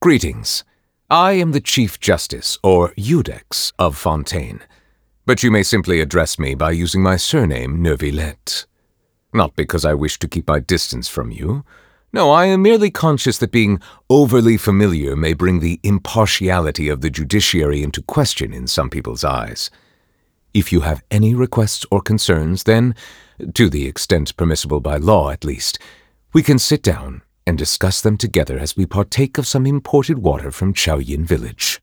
Greetings. I am the Chief Justice, or Iudex, of Fontaine, but you may simply address me by using my surname, Neuvillette. Not because I wish to keep my distance from you. No, I am merely conscious that being overly familiar may bring the impartiality of the judiciary into question in some people's eyes. If you have any requests or concerns, then, to the extent permissible by law at least, we can sit down and discuss them together as we partake of some imported water from Chaoyin Village.